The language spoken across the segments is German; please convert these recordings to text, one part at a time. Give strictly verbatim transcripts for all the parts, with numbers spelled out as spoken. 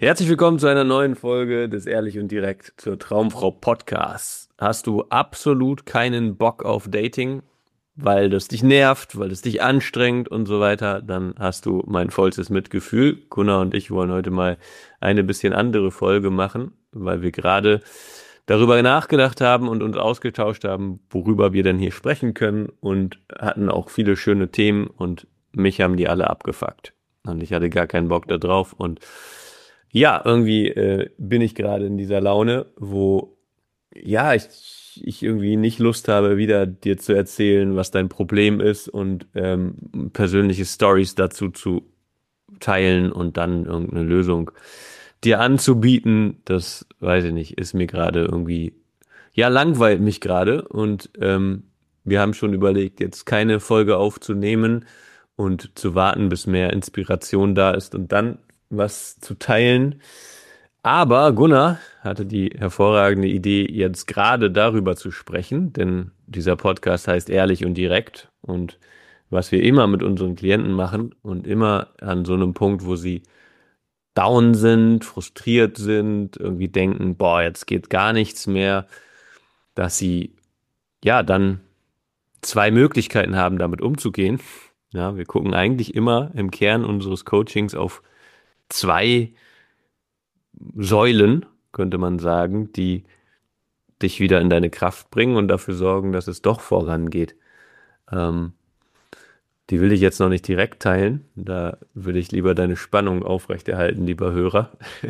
Herzlich willkommen zu einer neuen Folge des Ehrlich und Direkt zur Traumfrau Podcasts. Hast du absolut keinen Bock auf Dating, weil das dich nervt, weil es dich anstrengt und so weiter, dann hast du mein vollstes Mitgefühl. Gunnar und ich wollen heute mal eine bisschen andere Folge machen, weil wir gerade darüber nachgedacht haben und uns ausgetauscht haben, worüber wir denn hier sprechen können und hatten auch viele schöne Themen und mich haben die alle abgefuckt. Und ich hatte gar keinen Bock da drauf und ja, irgendwie äh, bin ich gerade in dieser Laune, wo ja, ich, ich irgendwie nicht Lust habe, wieder dir zu erzählen, was dein Problem ist und ähm, persönliche Stories dazu zu teilen und dann irgendeine Lösung dir anzubieten. Das weiß ich nicht, ist mir gerade irgendwie, ja, langweilt mich gerade und ähm, wir haben schon überlegt, jetzt keine Folge aufzunehmen und zu warten, bis mehr Inspiration da ist und dann was zu teilen. Aber Gunnar hatte die hervorragende Idee, jetzt gerade darüber zu sprechen, denn dieser Podcast heißt Ehrlich und Direkt und was wir immer mit unseren Klienten machen und immer an so einem Punkt, wo sie down sind, frustriert sind, irgendwie denken, boah, jetzt geht gar nichts mehr, dass sie ja dann zwei Möglichkeiten haben, damit umzugehen. Ja, wir gucken eigentlich immer im Kern unseres Coachings auf zwei Säulen, könnte man sagen, die dich wieder in deine Kraft bringen und dafür sorgen, dass es doch vorangeht. Ähm, die will ich jetzt noch nicht direkt teilen. Da würde ich lieber deine Spannung aufrechterhalten, lieber Hörer.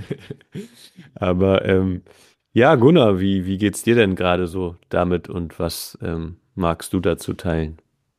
Aber ähm, ja, Gunnar, wie, wie geht's dir denn gerade so damit und was ähm, magst du dazu teilen?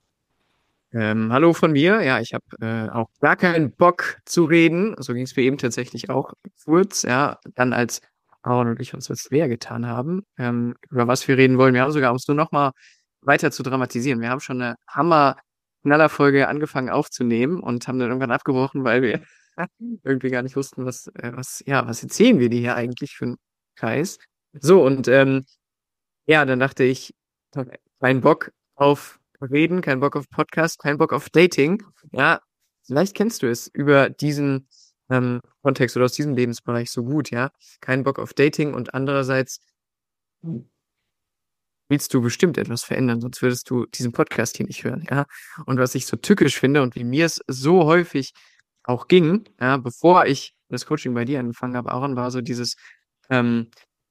Ähm, hallo von mir. Ja, ich habe äh, auch gar keinen Bock zu reden. So ging es mir eben tatsächlich auch kurz. Ja, dann als Aaron und ich uns das schwer getan haben, ähm, über was wir reden wollen. Wir haben sogar, um es nur noch mal weiter zu dramatisieren, wir haben schon eine Hammer-Knaller-Folge angefangen aufzunehmen und haben dann irgendwann abgebrochen, weil wir irgendwie gar nicht wussten, was, äh, was, ja, was erzählen wir dir hier eigentlich für einen Kreis. So, und ähm, ja, dann dachte ich, kein Bock auf Reden, kein Bock auf Podcast, kein Bock auf Dating. Ja, vielleicht kennst du es über diesen ähm, Kontext oder aus diesem Lebensbereich so gut, ja. Kein Bock auf Dating und andererseits willst du bestimmt etwas verändern, sonst würdest du diesen Podcast hier nicht hören, ja. Und was ich so tückisch finde und wie mir es so häufig auch ging, ja, bevor ich das Coaching bei dir angefangen habe, Aaron, war so dieses, ähm,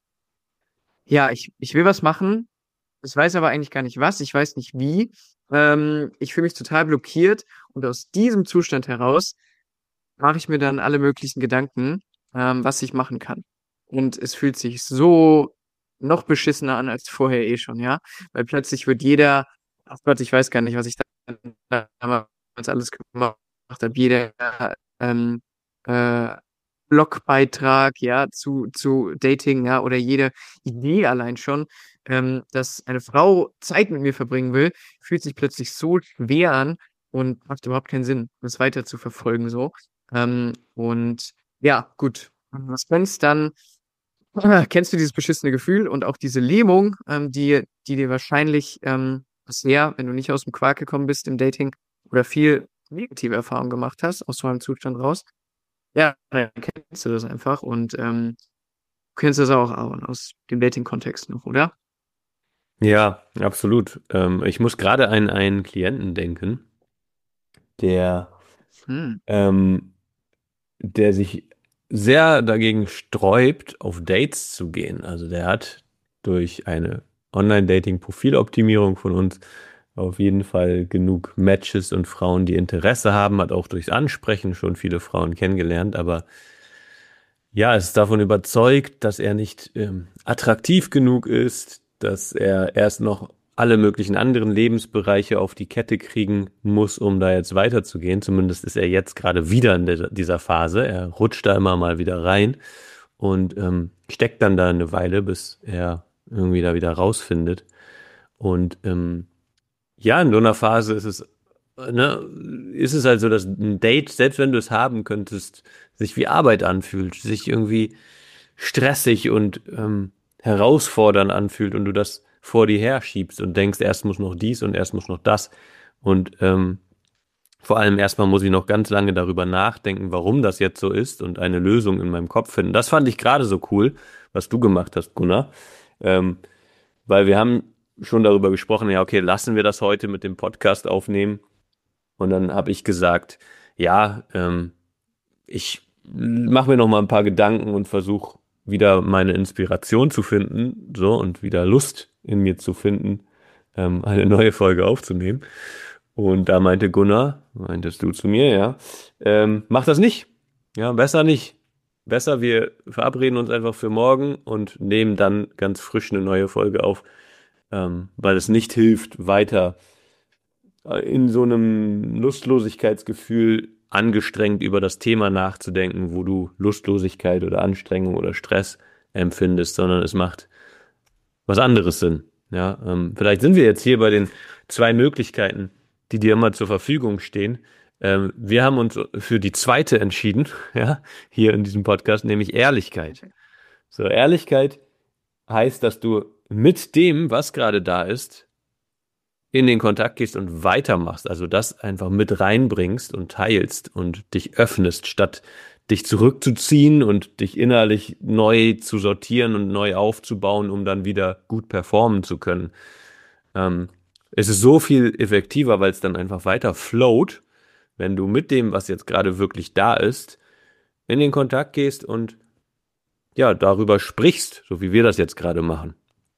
ja, ich, ich will was machen. Ich weiß aber eigentlich gar nicht was, ich weiß nicht wie. Ähm, ich fühle mich total blockiert und aus diesem Zustand heraus mache ich mir dann alle möglichen Gedanken, ähm, was ich machen kann. Und es fühlt sich so noch beschissener an als vorher eh schon, ja. Weil plötzlich wird jeder, ach Gott, ich weiß gar nicht, was ich da damals alles gemacht habe, jeder ähm, äh, Blogbeitrag, ja, zu, zu Dating, ja, oder jede Idee allein schon, ähm, dass eine Frau Zeit mit mir verbringen will, fühlt sich plötzlich so schwer an und macht überhaupt keinen Sinn, das weiter zu verfolgen, so. Ähm, und ja, gut. Was wenn's dann, äh, kennst du dieses beschissene Gefühl und auch diese Lähmung, ähm, die, die dir wahrscheinlich ähm, bisher, wenn du nicht aus dem Quark gekommen bist im Dating oder viel negative Erfahrungen gemacht hast, aus so einem Zustand raus, ja, dann kennst du das einfach und ähm, du kennst das auch Aaron, aus dem Dating-Kontext noch, oder? Ja, absolut. Ähm, ich muss gerade an einen Klienten denken, der, Hm. ähm, der sich sehr dagegen sträubt, auf Dates zu gehen. Also der hat durch eine Online-Dating-Profiloptimierung von uns auf jeden Fall genug Matches und Frauen, die Interesse haben, hat auch durchs Ansprechen schon viele Frauen kennengelernt, aber ja, ist davon überzeugt, dass er nicht ähm, attraktiv genug ist, dass er erst noch alle möglichen anderen Lebensbereiche auf die Kette kriegen muss, um da jetzt weiterzugehen. Zumindest ist er jetzt gerade wieder in der, dieser Phase. Er rutscht da immer mal wieder rein und ähm, steckt dann da eine Weile, bis er irgendwie da wieder rausfindet. Und ähm, ja, in so einer Phase ist es, äh, ne, ist es halt so, dass ein Date, selbst wenn du es haben könntest, sich wie Arbeit anfühlt, sich irgendwie stressig und ähm, herausfordernd anfühlt und du das vor dir herschiebst und denkst, erst muss noch dies und erst muss noch das. Und ähm, Vor allem erstmal muss ich noch ganz lange darüber nachdenken, warum das jetzt so ist und eine Lösung in meinem Kopf finden. Das fand ich gerade so cool, was du gemacht hast, Gunnar. Ähm, weil wir haben schon darüber gesprochen, ja, okay, lassen wir das heute mit dem Podcast aufnehmen. Und dann habe ich gesagt, ja, ähm, ich mache mir noch mal ein paar Gedanken und versuche wieder meine Inspiration zu finden, so und wieder Lust in mir zu finden, ähm, eine neue Folge aufzunehmen. Und da meinte Gunnar, meintest du zu mir, ja, ähm, mach das nicht. Ja, besser nicht. Besser, wir verabreden uns einfach für morgen und nehmen dann ganz frisch eine neue Folge auf, ähm, weil es nicht hilft, weiter in so einem Lustlosigkeitsgefühl angestrengt über das Thema nachzudenken, wo du Lustlosigkeit oder Anstrengung oder Stress empfindest, sondern es macht was anderes Sinn. Ja, ähm, vielleicht sind wir jetzt hier bei den zwei Möglichkeiten, die dir immer zur Verfügung stehen. Ähm, wir haben uns für die zweite entschieden, ja, hier in diesem Podcast, nämlich Ehrlichkeit. So, Ehrlichkeit heißt, dass du mit dem, was gerade da ist, in den Kontakt gehst und weitermachst, also das einfach mit reinbringst und teilst und dich öffnest, statt dich zurückzuziehen und dich innerlich neu zu sortieren und neu aufzubauen, um dann wieder gut performen zu können. Ähm, es ist so viel effektiver, weil es dann einfach weiter float, wenn du mit dem, was jetzt gerade wirklich da ist, in den Kontakt gehst und ja, darüber sprichst, so wie wir das jetzt gerade machen.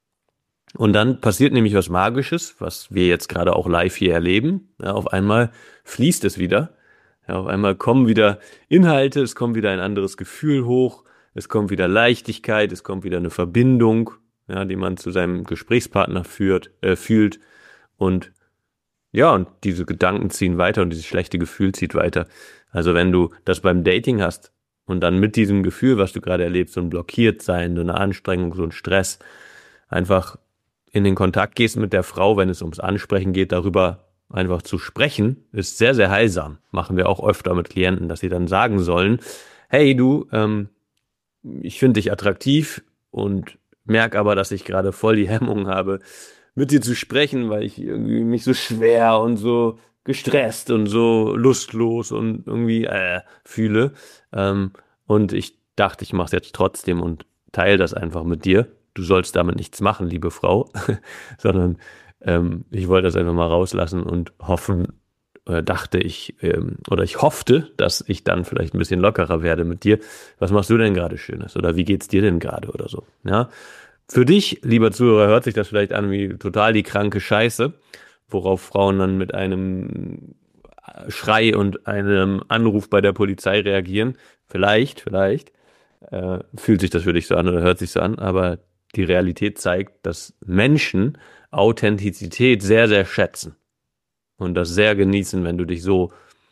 Und dann passiert nämlich was Magisches, was wir jetzt gerade auch live hier erleben. Ja, auf einmal fließt es wieder. Ja, auf einmal kommen wieder Inhalte, es kommt wieder ein anderes Gefühl hoch, es kommt wieder Leichtigkeit, es kommt wieder eine Verbindung, ja, die man zu seinem Gesprächspartner führt, äh, fühlt. Und ja, und diese Gedanken ziehen weiter und dieses schlechte Gefühl zieht weiter. Also wenn du das beim Dating hast und dann mit diesem Gefühl, was du gerade erlebst, so ein Blockiertsein, so eine Anstrengung, so ein Stress, einfach in den Kontakt gehst mit der Frau, wenn es ums Ansprechen geht, darüber einfach zu sprechen, ist sehr, sehr heilsam. Machen wir auch öfter mit Klienten, dass sie dann sagen sollen, hey du, ähm, ich finde dich attraktiv und merke aber, dass ich gerade voll die Hemmung habe, mit dir zu sprechen, weil ich irgendwie mich so schwer und so gestresst und so lustlos und irgendwie äh, fühle. Ähm, und ich dachte, ich mache es jetzt trotzdem und teile das einfach mit dir. Du sollst damit nichts machen, liebe Frau, sondern ähm, ich wollte das einfach mal rauslassen und hoffen, äh, dachte ich, ähm, oder ich hoffte, dass ich dann vielleicht ein bisschen lockerer werde mit dir. Was machst du denn gerade Schönes? Oder wie geht's dir denn gerade oder so? Ja. Für dich, lieber Zuhörer, hört sich das vielleicht an wie total die kranke Scheiße, worauf Frauen dann mit einem Schrei und einem Anruf bei der Polizei reagieren. Vielleicht, vielleicht äh, fühlt sich das für dich so an oder hört sich so an, aber die Realität zeigt, dass Menschen Authentizität sehr, sehr schätzen und das sehr genießen, wenn du dich so,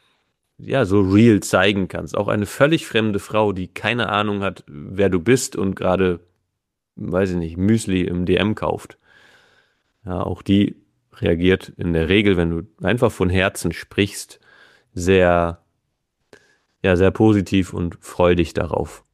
ja, so real zeigen kannst. Auch eine völlig fremde Frau, die keine Ahnung hat, wer du bist und gerade, weiß ich nicht, Müsli im D M kauft. Ja, auch die reagiert in der Regel, wenn du einfach von Herzen sprichst, sehr, ja, sehr positiv und freudig darauf.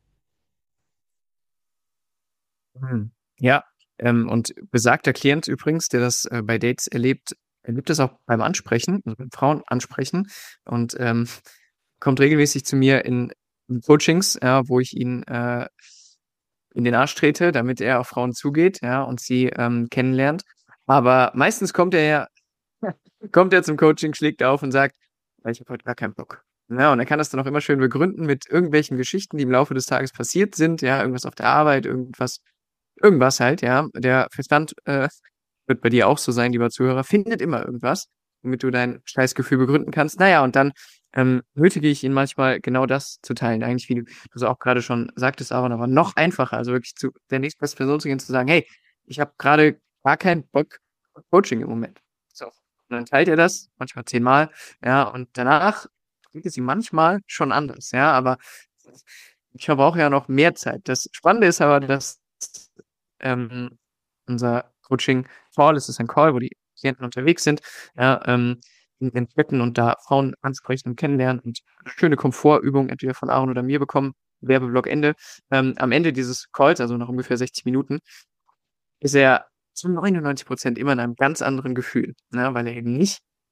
Hm. Ja, ähm, und besagter Klient übrigens, der das äh, bei Dates erlebt, erlebt das auch beim Ansprechen, also beim Frauen ansprechen und ähm, kommt regelmäßig zu mir in, in Coachings, ja, wo ich ihn äh, in den Arsch trete, damit er auf Frauen zugeht, ja, und sie ähm, kennenlernt. Aber meistens kommt er ja, kommt er zum Coaching, schlägt auf und sagt, ich habe heute gar keinen Bock. Ja, und er kann das dann auch immer schön begründen mit irgendwelchen Geschichten, die im Laufe des Tages passiert sind, ja, irgendwas auf der Arbeit, irgendwas Irgendwas halt, ja. Der Verstand äh, wird bei dir auch so sein, lieber Zuhörer, findet immer irgendwas, womit du dein Scheißgefühl begründen kannst. Naja, und dann ähm, nötige ich ihn manchmal genau das zu teilen. Eigentlich, wie du du so auch gerade schon sagtest, Aaron, aber noch einfacher, also wirklich zu der nächstbesten Person zu gehen, zu sagen, hey, ich habe gerade gar keinen Bock auf Coaching im Moment. So. Und dann teilt er das, manchmal zehnmal, ja, und danach klingt es ihm manchmal schon anders, ja, aber ich verbrauche ja noch mehr Zeit. Das Spannende ist aber, dass ähm, unser Coaching-Call, es ist ein Call, wo die Klienten unterwegs sind, ja, ähm, in den Städten und da Frauen ansprechen und kennenlernen und eine schöne Komfortübung entweder von Aaron oder mir bekommen, Werbeblock Ende. Ähm, am Ende dieses Calls, also nach ungefähr sechzig Minuten, ist er zu neunundneunzig Prozent immer in einem ganz anderen Gefühl, ne, weil er eben nicht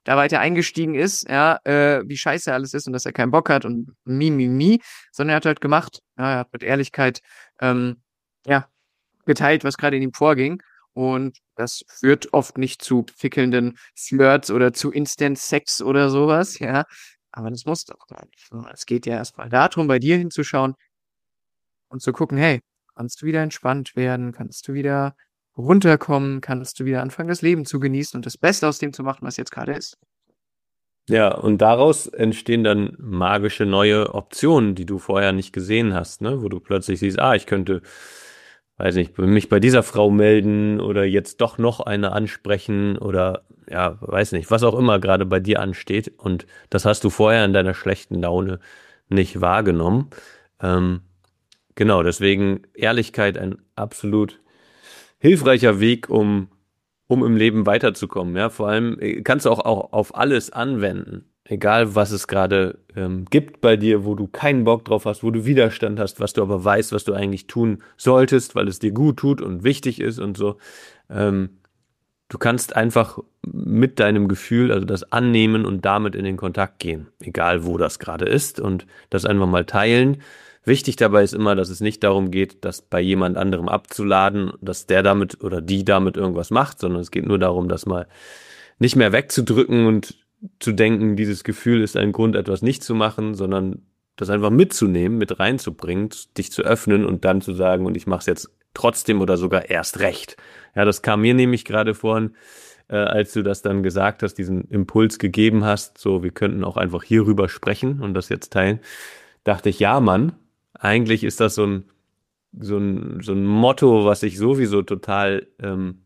da weiter eingestiegen ist, ja, äh, wie scheiße alles ist und dass er keinen Bock hat und mi, mi, mi, sondern er hat halt gemacht, ja, er hat mit Ehrlichkeit, ähm, ja, geteilt, was gerade in ihm vorging. Und das führt oft nicht zu prickelnden Flirts oder zu Instant-Sex oder sowas, ja. Aber das muss doch gar nicht. So, es geht ja erstmal darum, bei dir hinzuschauen und zu gucken, hey, kannst du wieder entspannt werden? Kannst du wieder runterkommen? Kannst du wieder anfangen, das Leben zu genießen und das Beste aus dem zu machen, was jetzt gerade ist? Ja, und daraus entstehen dann magische neue Optionen, die du vorher nicht gesehen hast, ne? Wo du plötzlich siehst, ah, ich könnte, weiß nicht, mich bei dieser Frau melden oder jetzt doch noch eine ansprechen oder ja, weiß nicht, was auch immer gerade bei dir ansteht. Und das hast du vorher in deiner schlechten Laune nicht wahrgenommen. Ähm, genau, deswegen Ehrlichkeit ein absolut hilfreicher Weg, um um im Leben weiterzukommen. Ja, vor allem äh, kannst du auch, auch auf alles anwenden. Egal, was es gerade ähm, gibt bei dir, wo du keinen Bock drauf hast, wo du Widerstand hast, was du aber weißt, was du eigentlich tun solltest, weil es dir gut tut und wichtig ist und so. Ähm, du kannst einfach mit deinem Gefühl, also das annehmen und damit in den Kontakt gehen. Egal, wo das gerade ist und das einfach mal teilen. Wichtig dabei ist immer, dass es nicht darum geht, das bei jemand anderem abzuladen, dass der damit oder die damit irgendwas macht, sondern es geht nur darum, das mal nicht mehr wegzudrücken und zu denken, dieses Gefühl ist ein Grund, etwas nicht zu machen, sondern das einfach mitzunehmen, mit reinzubringen, dich zu öffnen und dann zu sagen, und ich mache es jetzt trotzdem oder sogar erst recht. Ja, das kam mir nämlich gerade vorhin, äh, als du das dann gesagt hast, diesen Impuls gegeben hast, so, wir könnten auch einfach hierüber sprechen und das jetzt teilen, dachte ich, ja, Mann, eigentlich ist das so ein, so ein, so ein Motto, was ich sowieso total ähm,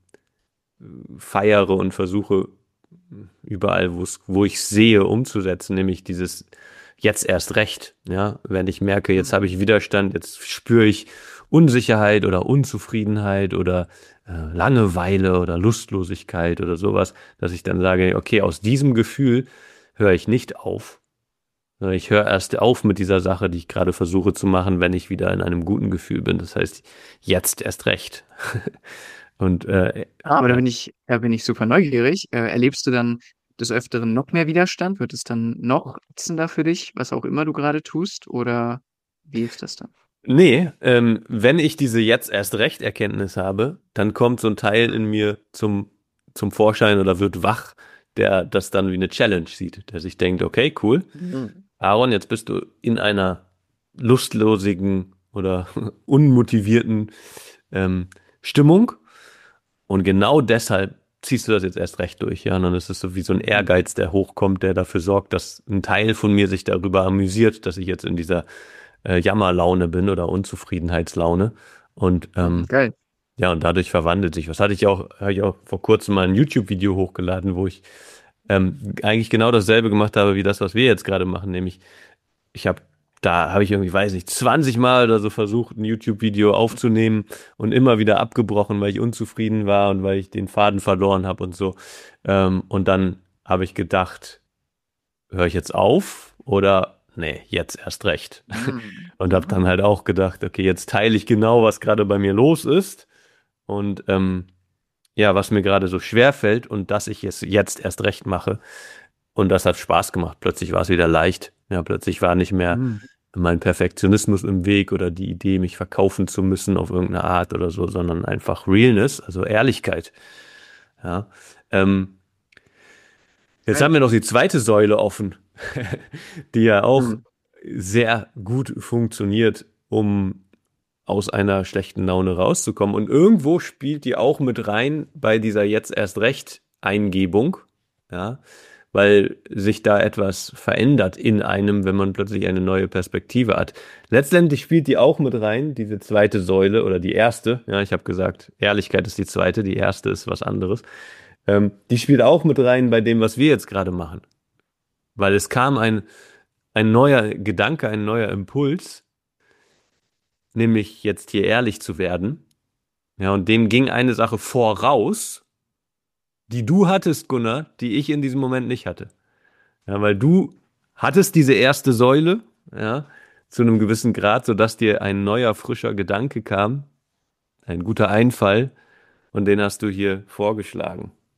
feiere und versuche überall, wo es, wo ich sehe, umzusetzen, nämlich dieses jetzt erst recht. Ja, wenn ich merke, jetzt habe ich Widerstand, jetzt spüre ich Unsicherheit oder Unzufriedenheit oder äh, Langeweile oder Lustlosigkeit oder sowas, dass ich dann sage, okay, aus diesem Gefühl höre ich nicht auf. Ich höre erst auf mit dieser Sache, die ich gerade versuche zu machen, wenn ich wieder in einem guten Gefühl bin. Das heißt, jetzt erst recht. Und äh, Ah, aber da ja. bin ich, da bin ich super neugierig. Äh, erlebst du dann des Öfteren noch mehr Widerstand? Wird es dann noch ätzender für dich, was auch immer du gerade tust? Oder wie ist das dann? Nee, ähm, wenn ich diese jetzt erst recht Erkenntnis habe, dann kommt so ein Teil in mir zum, zum Vorschein oder wird wach, der das dann wie eine Challenge sieht, der sich denkt, okay, cool, Mhm. Aaron, jetzt bist du in einer lustlosigen oder unmotivierten ähm, Stimmung und genau deshalb ziehst du das jetzt erst recht durch, ja, und dann ist es so wie so ein Ehrgeiz, der hochkommt, der dafür sorgt, dass ein Teil von mir sich darüber amüsiert, dass ich jetzt in dieser äh, Jammerlaune bin oder Unzufriedenheitslaune und Mhm. ähm, Geil. ja, und dadurch verwandelt sich was. Hatte ich auch, habe ich auch vor kurzem mal ein YouTube-Video hochgeladen, wo ich ähm, eigentlich genau dasselbe gemacht habe, wie das, was wir jetzt gerade machen, nämlich ich habe, da habe ich irgendwie, weiß nicht, zwanzig Mal oder so versucht, ein YouTube-Video aufzunehmen und immer wieder abgebrochen, weil ich unzufrieden war und weil ich den Faden verloren habe und so. Ähm, und dann habe ich gedacht, höre ich jetzt auf oder nee, jetzt erst recht. Mhm. Und habe dann Mhm. halt auch gedacht, okay, jetzt teile ich genau, was gerade bei mir los ist und ähm, ja, was mir gerade so schwer fällt und dass ich es jetzt erst recht mache. Und das hat Spaß gemacht. Plötzlich war es wieder leicht. Ja, plötzlich war nicht mehr Mhm. mein Perfektionismus im Weg oder die Idee, mich verkaufen zu müssen auf irgendeine Art oder so, sondern einfach Realness, also Ehrlichkeit. Ja. Ähm, jetzt haben Geil. wir noch die zweite Säule offen, die ja auch Mhm. sehr gut funktioniert, um aus einer schlechten Laune rauszukommen. Und irgendwo spielt die auch mit rein bei dieser jetzt erst recht Eingebung, ja, weil sich da etwas verändert in einem, wenn man plötzlich eine neue Perspektive hat. Letztendlich spielt die auch mit rein, diese zweite Säule oder die erste. Ja, ich habe gesagt, Ehrlichkeit ist die zweite, die erste ist was anderes. Ähm, die spielt auch mit rein bei dem, was wir jetzt gerade machen, weil es kam ein ein neuer Gedanke, ein neuer Impuls, nämlich jetzt hier ehrlich zu werden. Ja, und dem ging eine Sache voraus, die du hattest, Gunnar, die ich in diesem Moment nicht hatte. Ja, weil du hattest diese erste Säule, ja, zu einem gewissen Grad, sodass dir ein neuer, frischer Gedanke kam, ein guter Einfall, und den hast du hier vorgeschlagen.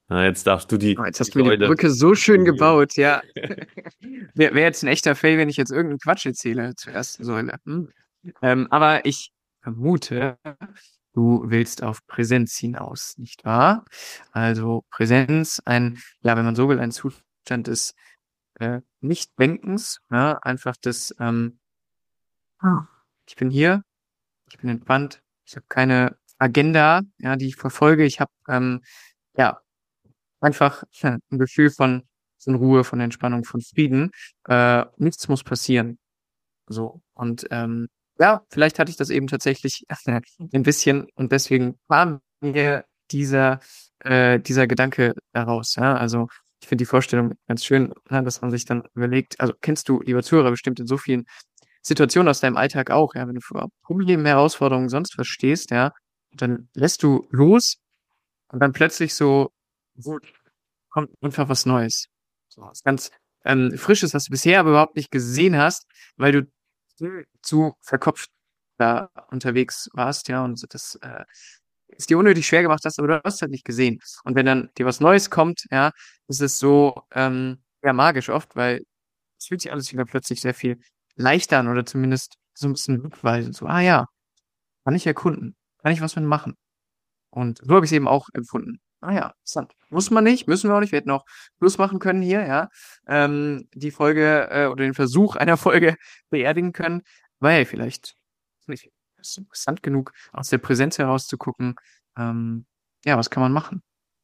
Na, jetzt darfst du die, Oh, jetzt die hast du mir die Säule Brücke so schön definieren. gebaut, ja. Wäre wär jetzt ein echter Fail, wenn ich jetzt irgendeinen Quatsch erzähle zur ersten Säule. Hm. Ähm, aber ich vermute, du willst auf Präsenz hinaus, nicht wahr? Also Präsenz, ein, ja, wenn man so will, ein Zustand des äh, Nicht-Denkens, ja, einfach des, ähm, ah, ich bin hier, ich bin entspannt, ich habe keine Agenda, ja, die ich verfolge. Ich habe ähm, ja einfach ja, ein Gefühl von, von Ruhe, von Entspannung, von Frieden. Äh, nichts muss passieren. So. Und ähm, ja, vielleicht hatte ich das eben tatsächlich ein bisschen und deswegen war mir dieser, äh, dieser Gedanke daraus. Ja? Also ich finde die Vorstellung ganz schön, ja, dass man sich dann überlegt, also kennst du, lieber Zuhörer, bestimmt in so vielen Situationen aus deinem Alltag auch, ja, wenn du vor Problemen, Herausforderungen, sonst was stehst, ja, dann lässt du los und dann plötzlich so, so kommt einfach was Neues. So was ganz ähm, Frisches, was du bisher aber überhaupt nicht gesehen hast, weil du zu zu verkopft da unterwegs warst, ja, und das äh, es dir unnötig schwer gemacht hast, aber du hast halt nicht gesehen. Und wenn dann dir was Neues kommt, ja, ist es so ähm, ja magisch oft, weil es fühlt sich alles wieder plötzlich sehr viel leichter an oder zumindest so ein bisschen rückweisend. So, ah ja, kann ich erkunden, kann ich was mit machen. Und so habe ich es eben auch empfunden. Ah ja, interessant. Muss man nicht, müssen wir auch nicht. Wir hätten auch Schluss machen können hier, ja. Ähm, die Folge äh, oder den Versuch einer Folge beerdigen können. Weil vielleicht ist nicht ist interessant genug, aus der Präsenz heraus zu gucken. Ähm, ja, was kann man machen?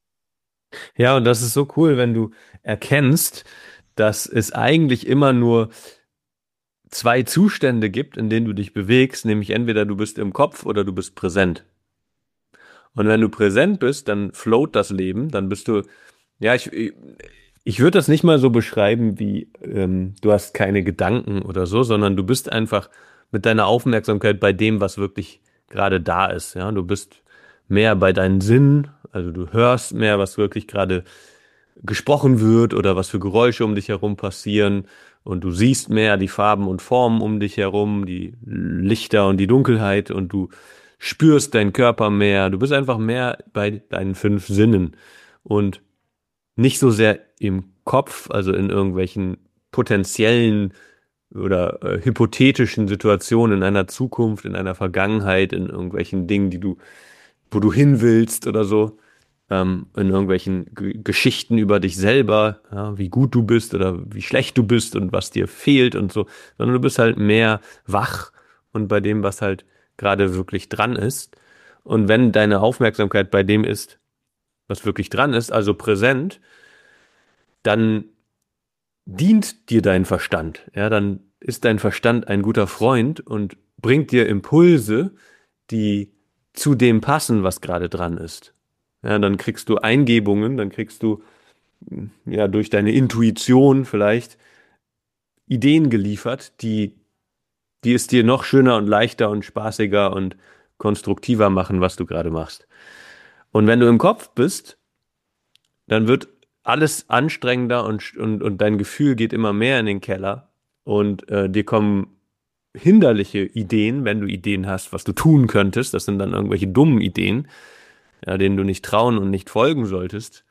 Ja, und das ist so cool, wenn du erkennst, dass es eigentlich immer nur zwei Zustände gibt, in denen du dich bewegst, nämlich entweder du bist im Kopf oder du bist präsent. Und wenn du präsent bist, dann float das Leben, dann bist du, ja, ich, ich, ich würde das nicht mal so beschreiben wie, ähm, du hast keine Gedanken oder so, sondern du bist einfach mit deiner Aufmerksamkeit bei dem, was wirklich gerade da ist. Ja, du bist mehr bei deinen Sinnen, also du hörst mehr, was wirklich gerade gesprochen wird oder was für Geräusche um dich herum passieren. Und du siehst mehr die Farben und Formen um dich herum, die Lichter und die Dunkelheit und du spürst deinen Körper mehr. Du bist einfach mehr bei deinen fünf Sinnen und nicht so sehr im Kopf, also in irgendwelchen potenziellen oder äh, hypothetischen Situationen in einer Zukunft, in einer Vergangenheit, in irgendwelchen Dingen, die du, wo du hin willst oder so, ähm, in irgendwelchen G Geschichten über dich selber, ja, wie gut du bist oder wie schlecht du bist und was dir fehlt und so, sondern du bist halt mehr wach und bei dem, was halt gerade wirklich dran ist. Und wenn deine Aufmerksamkeit bei dem ist, was wirklich dran ist, also präsent, dann dient dir dein Verstand. Ja, dann ist dein Verstand ein guter Freund und bringt dir Impulse, die zu dem passen, was gerade dran ist. Ja, dann kriegst du Eingebungen, dann kriegst du ja durch deine Intuition vielleicht Ideen geliefert, die, die es dir noch schöner und leichter und spaßiger und konstruktiver machen, was du gerade machst. Und wenn du im Kopf bist, dann wird alles anstrengender und, und, und dein Gefühl geht immer mehr in den Keller und äh, dir kommen hinderliche Ideen, wenn du Ideen hast, was du tun könntest. Das sind dann irgendwelche dummen Ideen, ja, denen du nicht trauen und nicht folgen solltest.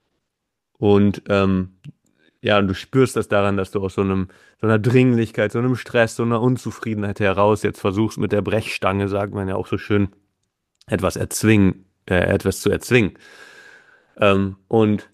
Und ähm, ja, und du spürst das daran, dass du aus so einem, so einer Dringlichkeit, so einem Stress, so einer Unzufriedenheit heraus jetzt versuchst mit der Brechstange, sagt man ja auch so schön, etwas erzwingen, äh, etwas zu erzwingen. Ähm, und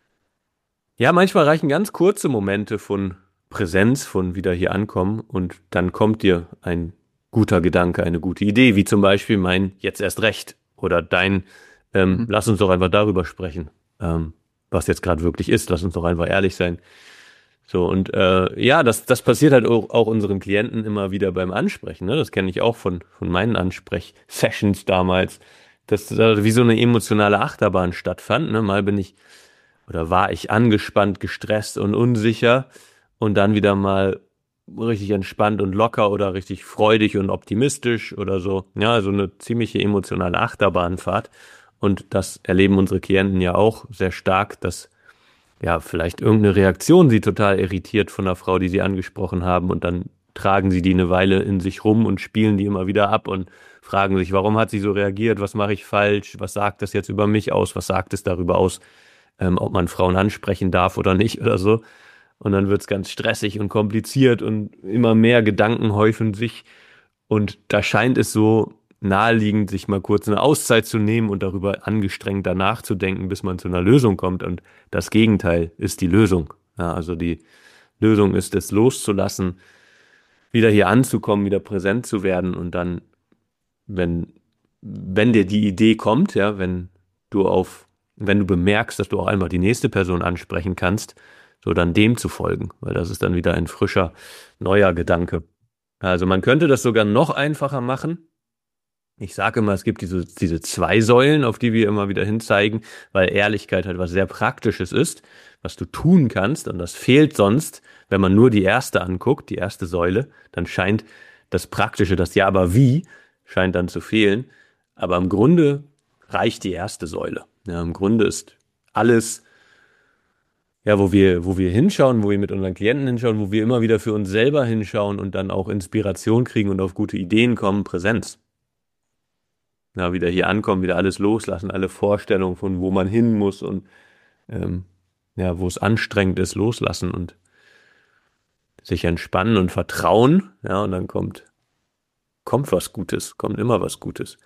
ja, manchmal reichen ganz kurze Momente von Präsenz, von wieder hier ankommen und dann kommt dir ein guter Gedanke, eine gute Idee, wie zum Beispiel mein jetzt erst recht oder dein, ähm, Mhm. lass uns doch einfach darüber sprechen, ähm, was jetzt gerade wirklich ist, lass uns doch einfach ehrlich sein. So, und äh, ja, das, das passiert halt auch, auch unseren Klienten immer wieder beim Ansprechen. Ne? Das kenne ich auch von, von meinen Ansprech-Sessions damals, dass da wie so eine emotionale Achterbahn stattfand. Ne? Mal bin ich oder war ich angespannt, gestresst und unsicher und dann wieder mal richtig entspannt und locker oder richtig freudig und optimistisch oder so. Ja, also eine ziemliche emotionale Achterbahnfahrt. Und das erleben unsere Klienten ja auch sehr stark, dass ja vielleicht irgendeine Reaktion sie total irritiert von der Frau, die sie angesprochen haben und dann tragen sie die eine Weile in sich rum und spielen die immer wieder ab und fragen sich, warum hat sie so reagiert, was mache ich falsch, was sagt das jetzt über mich aus, was sagt es darüber aus, ähm, ob man Frauen ansprechen darf oder nicht oder so. Und dann wird es ganz stressig und kompliziert und immer mehr Gedanken häufen sich. Und da scheint es so naheliegend, sich mal kurz eine Auszeit zu nehmen und darüber angestrengt danach zu denken, bis man zu einer Lösung kommt. Und das Gegenteil ist die Lösung. Ja, also die Lösung ist es loszulassen, wieder hier anzukommen, wieder präsent zu werden und dann, wenn, wenn dir die Idee kommt, ja, wenn du auf, wenn du bemerkst, dass du auch einmal die nächste Person ansprechen kannst, so dann dem zu folgen, weil das ist dann wieder ein frischer, neuer Gedanke. Also man könnte das sogar noch einfacher machen. Ich sage immer, es gibt diese, diese zwei Säulen, auf die wir immer wieder hinzeigen, weil Ehrlichkeit halt was sehr Praktisches ist, was du tun kannst. Und das fehlt sonst, wenn man nur die erste anguckt, die erste Säule, dann scheint das Praktische, das Ja, aber wie, scheint dann zu fehlen. Aber im Grunde reicht die erste Säule. Ja, im Grunde ist alles, ja, wo wir, wo wir hinschauen, wo wir mit unseren Klienten hinschauen, wo wir immer wieder für uns selber hinschauen und dann auch Inspiration kriegen und auf gute Ideen kommen, Präsenz. Ja, wieder hier ankommen, wieder alles loslassen, alle Vorstellungen von wo man hin muss und ähm, ja, wo es anstrengend ist, loslassen und sich entspannen und vertrauen. Ja, und dann kommt, kommt was Gutes, kommt immer was Gutes.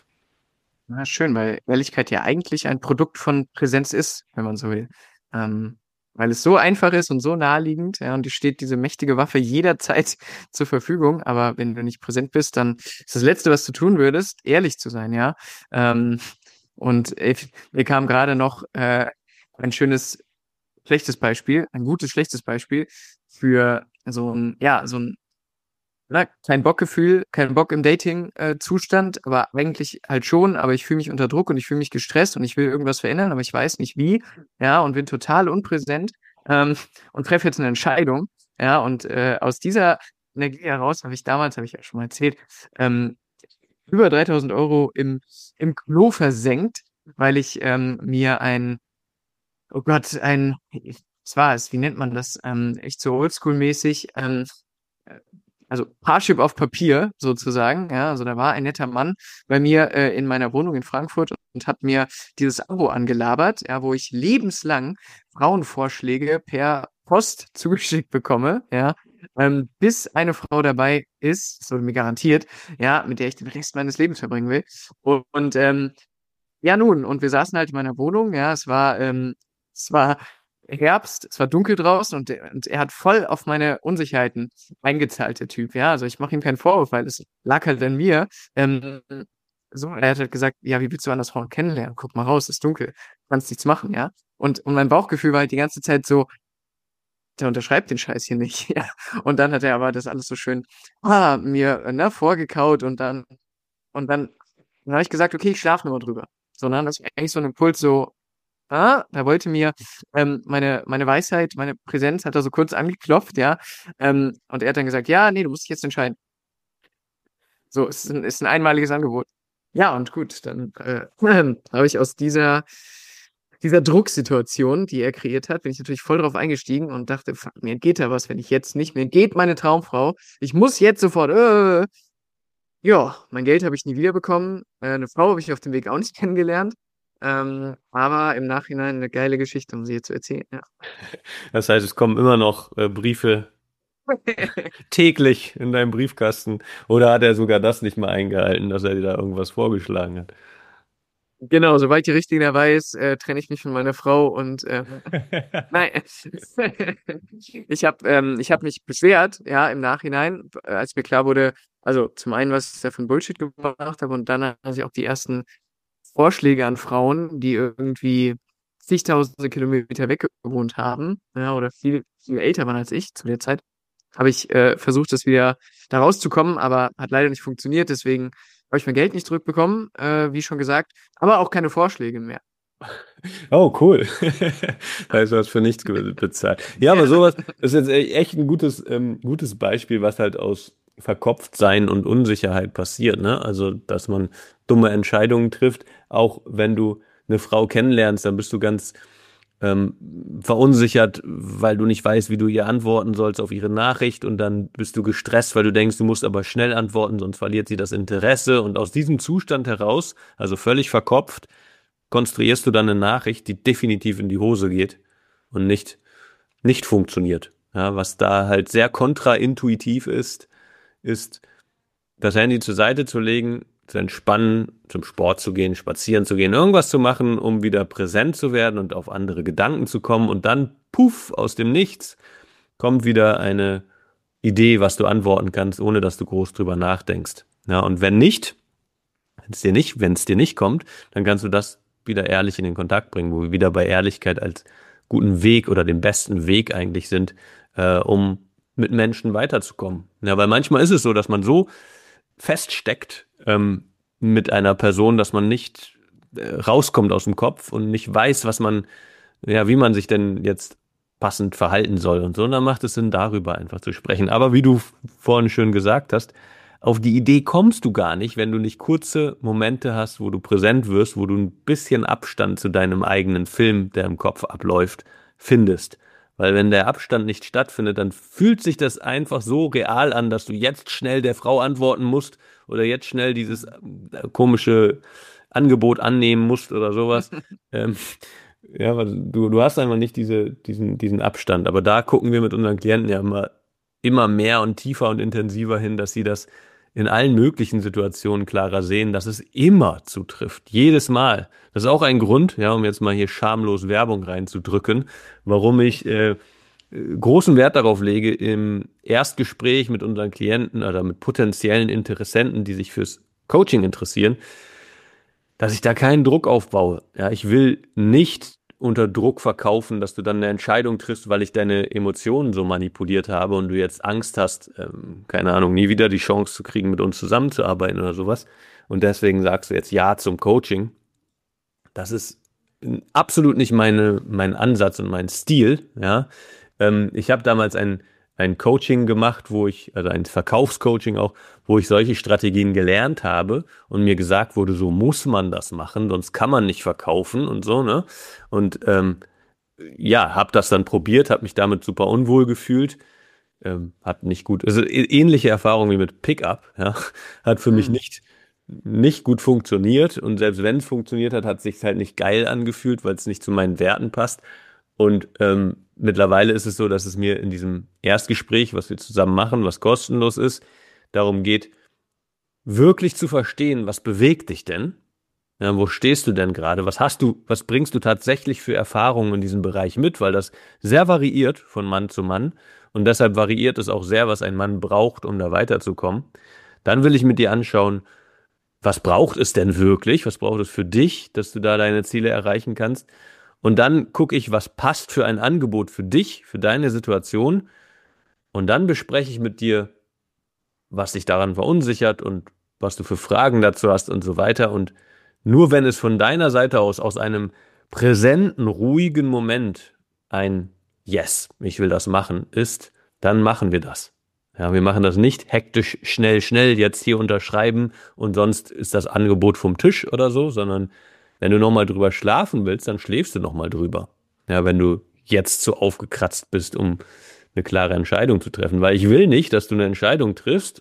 Na, schön, weil Ehrlichkeit ja eigentlich ein Produkt von Präsenz ist, wenn man so will. Ähm, weil es so einfach ist und so naheliegend, ja, und dir steht diese mächtige Waffe jederzeit zur Verfügung. Aber wenn du nicht präsent bist, dann ist das Letzte, was du tun würdest, ehrlich zu sein, ja. Ähm, und äh, mir kam gerade noch äh, ein schönes, schlechtes Beispiel, ein gutes, schlechtes Beispiel für so ein, ja, so ein na, kein Bockgefühl, kein Bock im Dating-Zustand, aber eigentlich halt schon, aber ich fühle mich unter Druck und ich fühle mich gestresst und ich will irgendwas verändern, aber ich weiß nicht wie, ja, und bin total unpräsent ähm, und treffe jetzt eine Entscheidung, ja, und äh, aus dieser Energie heraus habe ich damals, habe ich ja schon mal erzählt, ähm, über dreitausend Euro im, im Klo versenkt, weil ich ähm, mir ein, oh Gott, ein, was war es, wie nennt man das, ähm, echt so oldschool-mäßig, ähm, also Parship auf Papier sozusagen, ja, also da war ein netter Mann bei mir äh, in meiner Wohnung in Frankfurt und hat mir dieses Abo angelabert, ja, wo ich lebenslang Frauenvorschläge per Post zugeschickt bekomme, ja, ähm, bis eine Frau dabei ist, das wurde mir garantiert, ja, mit der ich den Rest meines Lebens verbringen will. Und, und ähm, ja nun, und wir saßen halt in meiner Wohnung, ja, es war, ähm, es war Herbst, es war dunkel draußen und, der- und er hat voll auf meine Unsicherheiten eingezahlt, der Typ, ja. Also ich mache ihm keinen Vorwurf, weil es lag halt an mir. Ähm, so, er hat halt gesagt, ja, wie willst du anders Frauen kennenlernen? Guck mal raus, es ist dunkel, du kannst nichts machen, ja. Und, und mein Bauchgefühl war halt die ganze Zeit so, der unterschreibt den Scheiß hier nicht, ja. Und dann hat er aber das alles so schön, ah, mir, äh, ne, vorgekaut und dann, und dann, dann habe ich gesagt, okay, ich schlafe nur mal drüber. So, dann das war eigentlich so ein Impuls, so, ah, da wollte mir ähm, meine, meine Weisheit, meine Präsenz hat er so kurz angeklopft, ja. Ähm, und er hat dann gesagt, ja, nee, du musst dich jetzt entscheiden. So, es ist ein, ist ein einmaliges Angebot. Ja, und gut, dann äh, habe ich aus dieser, dieser Drucksituation, die er kreiert hat, bin ich natürlich voll drauf eingestiegen und dachte, fuck, mir entgeht da was, wenn ich jetzt nicht, mir entgeht meine Traumfrau. Ich muss jetzt sofort, äh, ja, mein Geld habe ich nie wiederbekommen. Äh, eine Frau habe ich auf dem Weg auch nicht kennengelernt. Ähm, aber im Nachhinein eine geile Geschichte, um sie jetzt zu erzählen. Ja. Das heißt, es kommen immer noch äh, Briefe täglich in deinem Briefkasten. Oder hat er sogar das nicht mal eingehalten, dass er dir da irgendwas vorgeschlagen hat? Genau, sobald die Richtige dabei ist, äh, trenne ich mich von meiner Frau und äh, nein, ich habe ähm, ich hab mich beschwert, ja, im Nachhinein, äh, als mir klar wurde, also zum einen, was ich da für ein Bullshit gemacht habe und dann, als ich auch die ersten Vorschläge an Frauen, die irgendwie zigtausende Kilometer weg gewohnt haben, ja, oder viel, viel älter waren als ich zu der Zeit, habe ich äh, versucht, das wieder da rauszukommen, aber hat leider nicht funktioniert. Deswegen habe ich mein Geld nicht zurückbekommen, äh, wie schon gesagt, aber auch keine Vorschläge mehr. Oh, cool. Da ist was für nichts ge- bezahlt. Ja, aber sowas ist jetzt e- echt ein gutes, ähm, gutes Beispiel, was halt aus Verkopftsein und Unsicherheit passiert, ne? Also, dass man dumme Entscheidungen trifft, auch wenn du eine Frau kennenlernst, dann bist du ganz ähm, verunsichert, weil du nicht weißt, wie du ihr antworten sollst auf ihre Nachricht und dann bist du gestresst, weil du denkst, du musst aber schnell antworten, sonst verliert sie das Interesse und aus diesem Zustand heraus, also völlig verkopft, konstruierst du dann eine Nachricht, die definitiv in die Hose geht und nicht, nicht funktioniert. Ja, was da halt sehr kontraintuitiv ist, ist, das Handy zur Seite zu legen, zu entspannen, zum Sport zu gehen, spazieren zu gehen, irgendwas zu machen, um wieder präsent zu werden und auf andere Gedanken zu kommen. Und dann, puff, aus dem Nichts kommt wieder eine Idee, was du antworten kannst, ohne dass du groß drüber nachdenkst. Ja, und wenn nicht, wenn es dir nicht, wenn es dir nicht kommt, dann kannst du das wieder ehrlich in den Kontakt bringen, wo wir wieder bei Ehrlichkeit als guten Weg oder den besten Weg eigentlich sind, äh, um mit Menschen weiterzukommen. Ja, weil manchmal ist es so, dass man so feststeckt ähm, mit einer Person, dass man nicht äh, rauskommt aus dem Kopf und nicht weiß, was man, ja, wie man sich denn jetzt passend verhalten soll und so. Und dann macht es Sinn, darüber einfach zu sprechen. Aber wie du vorhin schön gesagt hast, auf die Idee kommst du gar nicht, wenn du nicht kurze Momente hast, wo du präsent wirst, wo du ein bisschen Abstand zu deinem eigenen Film, der im Kopf abläuft, findest. Weil wenn der Abstand nicht stattfindet, dann fühlt sich das einfach so real an, dass du jetzt schnell der Frau antworten musst oder jetzt schnell dieses komische Angebot annehmen musst oder sowas. ähm, ja, weil du, du hast einfach nicht diese, diesen, diesen Abstand. Aber da gucken wir mit unseren Klienten ja immer, immer mehr und tiefer und intensiver hin, dass sie das in allen möglichen Situationen klarer sehen, dass es immer zutrifft. Jedes Mal. Das ist auch ein Grund, ja, um jetzt mal hier schamlos Werbung reinzudrücken, warum ich äh, großen Wert darauf lege, im Erstgespräch mit unseren Klienten oder mit potenziellen Interessenten, die sich fürs Coaching interessieren, dass ich da keinen Druck aufbaue. Ja, ich will nicht unter Druck verkaufen, dass du dann eine Entscheidung triffst, weil ich deine Emotionen so manipuliert habe und du jetzt Angst hast, ähm, keine Ahnung, nie wieder die Chance zu kriegen, mit uns zusammenzuarbeiten oder sowas. Und deswegen sagst du jetzt Ja zum Coaching. Das ist absolut nicht meine, mein Ansatz und mein Stil. Ja, ähm, ich habe damals ein ein Coaching gemacht, wo ich, also ein Verkaufscoaching auch, wo ich solche Strategien gelernt habe und mir gesagt wurde, so muss man das machen, sonst kann man nicht verkaufen und so, ne? Und ähm, ja, habe das dann probiert, habe mich damit super unwohl gefühlt, ähm, hat nicht gut, also ä- ähnliche Erfahrung wie mit Pickup, ja, hat für mich Hm. nicht nicht gut funktioniert und selbst wenn es funktioniert hat, hat es sich halt nicht geil angefühlt, weil es nicht zu meinen Werten passt. Und ähm, mittlerweile ist es so, dass es mir in diesem Erstgespräch, was wir zusammen machen, was kostenlos ist, darum geht, wirklich zu verstehen, was bewegt dich denn? Ja, wo stehst du denn gerade? Was hast du, was bringst du tatsächlich für Erfahrungen in diesem Bereich mit? Weil das sehr variiert von Mann zu Mann und deshalb variiert es auch sehr, was ein Mann braucht, um da weiterzukommen. Dann will ich mit dir anschauen, was braucht es denn wirklich? Was braucht es für dich, dass du da deine Ziele erreichen kannst? Und dann gucke ich, was passt für ein Angebot für dich, für deine Situation. Und dann bespreche ich mit dir, was dich daran verunsichert und was du für Fragen dazu hast und so weiter. Und nur wenn es von deiner Seite aus, aus einem präsenten, ruhigen Moment ein Yes, ich will das machen, ist, dann machen wir das. Ja, wir machen das nicht hektisch, schnell, schnell, jetzt hier unterschreiben und sonst ist das Angebot vom Tisch oder so, sondern wenn du nochmal drüber schlafen willst, dann schläfst du nochmal drüber. Ja, wenn du jetzt so aufgekratzt bist, um eine klare Entscheidung zu treffen. Weil ich will nicht, dass du eine Entscheidung triffst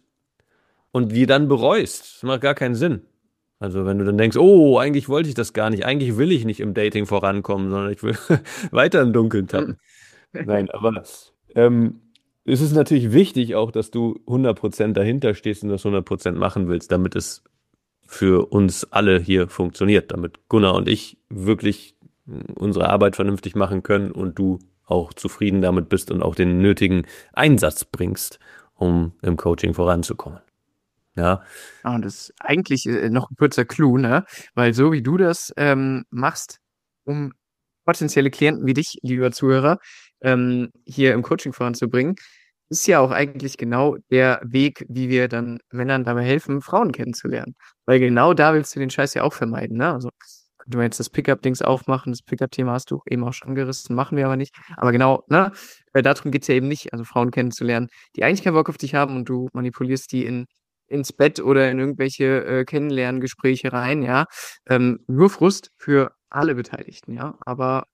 und die dann bereust. Das macht gar keinen Sinn. Also wenn du dann denkst, oh, eigentlich wollte ich das gar nicht, eigentlich will ich nicht im Dating vorankommen, sondern ich will weiter im Dunkeln tappen. Nein, aber ähm, es ist natürlich wichtig auch, dass du hundert Prozent dahinter stehst und das hundert Prozent machen willst, damit es für uns alle hier funktioniert, damit Gunnar und ich wirklich unsere Arbeit vernünftig machen können und du auch zufrieden damit bist und auch den nötigen Einsatz bringst, um im Coaching voranzukommen. Ja, Ah, und das ist eigentlich äh, noch ein kurzer Clou, ne? Weil so wie du das ähm, machst, um potenzielle Klienten wie dich, lieber Zuhörer, ähm, hier im Coaching voranzubringen, ist ja auch eigentlich genau der Weg, wie wir dann Männern dabei helfen, Frauen kennenzulernen. Weil genau da willst du den Scheiß ja auch vermeiden, ne? Also könnte man jetzt das Pickup-Dings aufmachen, das Pickup-Thema hast du eben auch schon angerissen, machen wir aber nicht. Aber genau, ne? Weil darum geht's ja eben nicht, also Frauen kennenzulernen, die eigentlich keinen Bock auf dich haben und du manipulierst die in ins Bett oder in irgendwelche äh, Kennenlerngespräche rein, ja. Ähm, nur Frust für alle Beteiligten, ja. Aber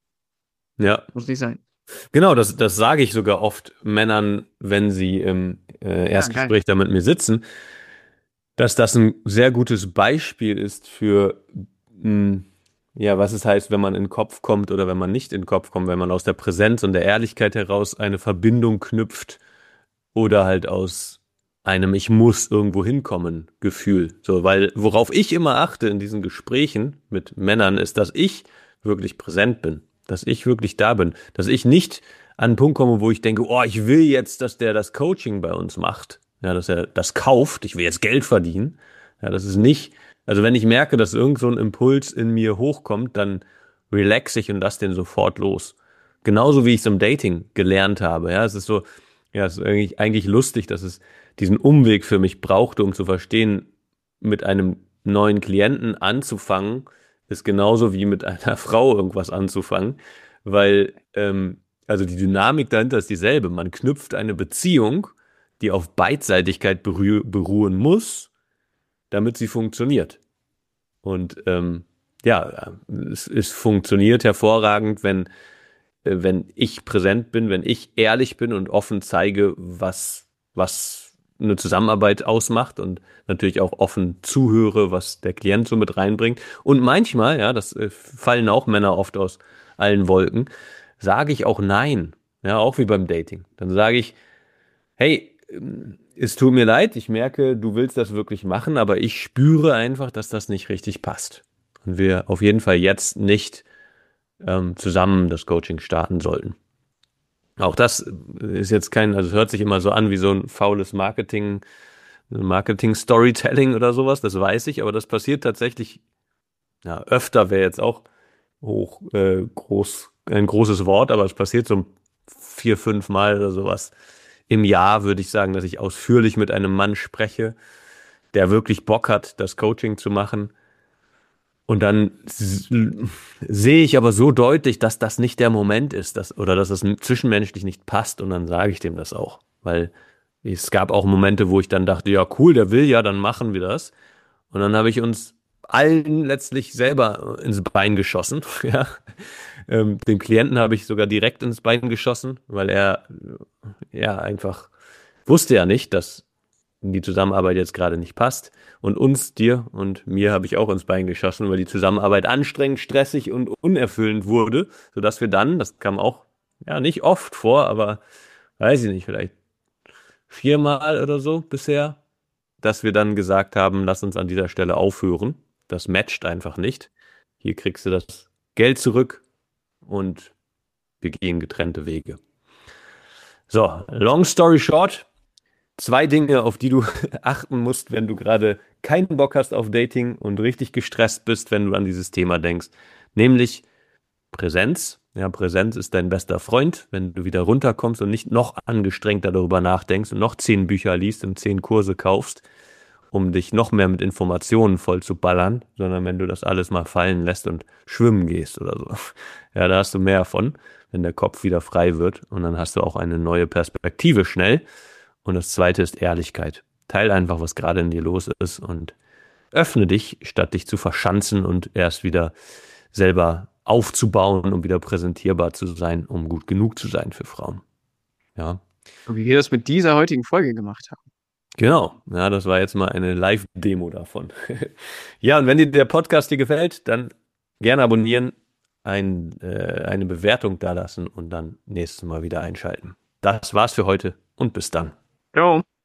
ja. muss nicht sein. Genau, das, das sage ich sogar oft Männern, wenn sie im äh, Ja, geil. Erstgespräch da mit mir sitzen, dass das ein sehr gutes Beispiel ist für, mh, Ja, was es heißt, wenn man in den Kopf kommt oder wenn man nicht in den Kopf kommt, wenn man aus der Präsenz und der Ehrlichkeit heraus eine Verbindung knüpft oder halt aus einem Ich muss irgendwo hinkommen Gefühl. So, weil worauf ich immer achte in diesen Gesprächen mit Männern ist, dass ich wirklich präsent bin, dass ich wirklich da bin, dass ich nicht an einen Punkt komme, wo ich denke, oh, ich will jetzt, dass der das Coaching bei uns macht, ja, dass er das kauft, ich will jetzt Geld verdienen. Ja, das ist nicht, also wenn ich merke, dass irgend so ein Impuls in mir hochkommt, dann relax ich und lass den sofort los. Genauso wie ich es im Dating gelernt habe. Ja, es ist so, ja, es ist eigentlich, eigentlich lustig, dass es diesen Umweg für mich brauchte, um zu verstehen, mit einem neuen Klienten anzufangen, ist genauso wie mit einer Frau irgendwas anzufangen, weil ähm, also die Dynamik dahinter ist dieselbe. Man knüpft eine Beziehung, die auf Beidseitigkeit beru beruhen muss, damit sie funktioniert. Und ähm, ja, es, es funktioniert hervorragend, wenn, äh, wenn ich präsent bin, wenn ich ehrlich bin und offen zeige, was, was eine Zusammenarbeit ausmacht und natürlich auch offen zuhöre, was der Klient so mit reinbringt. Und manchmal, ja, das äh, fallen auch Männer oft aus allen Wolken, sage ich auch Nein. Ja, auch wie beim Dating. Dann sage ich, hey, ähm, es tut mir leid, ich merke, du willst das wirklich machen, aber ich spüre einfach, dass das nicht richtig passt. Und wir auf jeden Fall jetzt nicht ähm, zusammen das Coaching starten sollten. Auch das ist jetzt kein, also es hört sich immer so an wie so ein faules Marketing, Marketing-Storytelling oder sowas, das weiß ich, aber das passiert tatsächlich, ja, öfter wäre jetzt auch hoch, äh, groß, ein großes Wort, aber es passiert so vier, fünf Mal oder sowas im Jahr, würde ich sagen, dass ich ausführlich mit einem Mann spreche, der wirklich Bock hat, das Coaching zu machen. Und dann s- sehe ich aber so deutlich, dass das nicht der Moment ist, dass, oder dass es zwischenmenschlich nicht passt. Und dann sage ich dem das auch. Weil es gab auch Momente, wo ich dann dachte, ja cool, der will ja, dann machen wir das. Und dann habe ich uns allen letztlich selber ins Bein geschossen. Ja. Ähm, dem Klienten habe ich sogar direkt ins Bein geschossen, weil er äh, ja einfach wusste ja nicht, dass die Zusammenarbeit jetzt gerade nicht passt. Und uns, dir und mir habe ich auch ins Bein geschossen, weil die Zusammenarbeit anstrengend, stressig und unerfüllend wurde, sodass wir dann, das kam auch ja nicht oft vor, aber weiß ich nicht, vielleicht viermal oder so bisher, dass wir dann gesagt haben, lass uns an dieser Stelle aufhören. Das matcht einfach nicht. Hier kriegst du das Geld zurück und wir gehen getrennte Wege. So, long story short, zwei Dinge, auf die du achten musst, wenn du gerade keinen Bock hast auf Dating und richtig gestresst bist, wenn du an dieses Thema denkst. Nämlich Präsenz. Ja, Präsenz ist dein bester Freund, wenn du wieder runterkommst und nicht noch angestrengter darüber nachdenkst und noch zehn Bücher liest und zehn Kurse kaufst, um dich noch mehr mit Informationen voll zu ballern, sondern wenn du das alles mal fallen lässt und schwimmen gehst oder so. Ja, da hast du mehr von, wenn der Kopf wieder frei wird und dann hast du auch eine neue Perspektive schnell. Und das zweite ist Ehrlichkeit. Teil einfach, was gerade in dir los ist und öffne dich, statt dich zu verschanzen und erst wieder selber aufzubauen, um wieder präsentierbar zu sein, um gut genug zu sein für Frauen. Ja, So wie wir das mit dieser heutigen Folge gemacht haben. genau. Ja, das war jetzt mal eine Live-Demo davon. Ja, und wenn dir der Podcast dir gefällt, dann gerne abonnieren, ein, äh, eine Bewertung dalassen und dann nächstes Mal wieder einschalten. Das war's für heute und bis dann. Ciao.